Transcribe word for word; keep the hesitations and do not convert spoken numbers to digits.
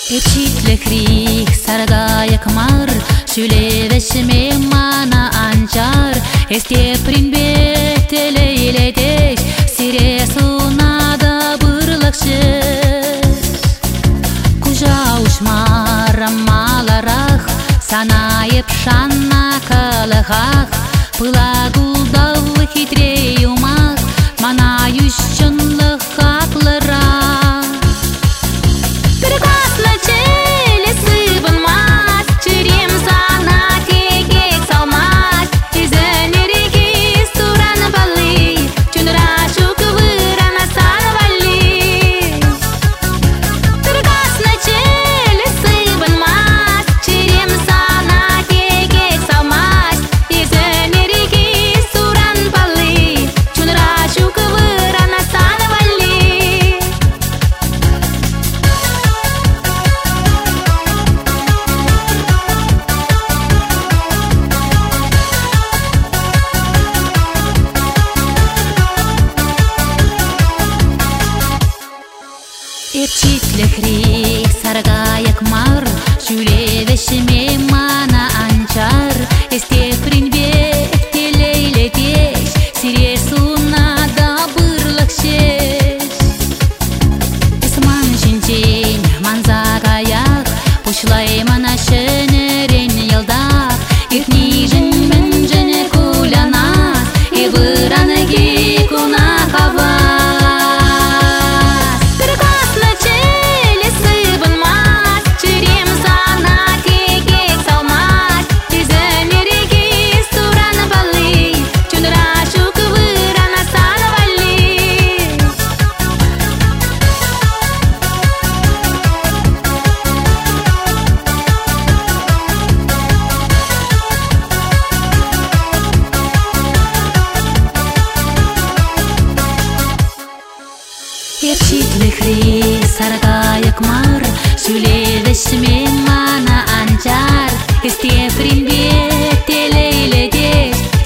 Епчитлехри саргаяк мар, Шүлевешіме мана анчар, Есте принбет телейлетеш, Сире сунада бұрлықшы. Кужа ушмар амаларах, Санайып шанна калығақ, Пылагулдалы хитрей умақ, Мана юшчынлық хақлырақ. Епчитлехри саргаяк мар, Шүлевешіме мана анчар, Есте принбет телейлетеш, Сире сунада бұрлықшеш. Исман жинчен манзагаяк, Пушлай мана шынерен елда, Иртни жын мен жыны кулянас, Ибыраны гекуна кава. Епчитлехри саргаяк мар, Шүлевешіме мана анчар, Есте принбет телейлетеш,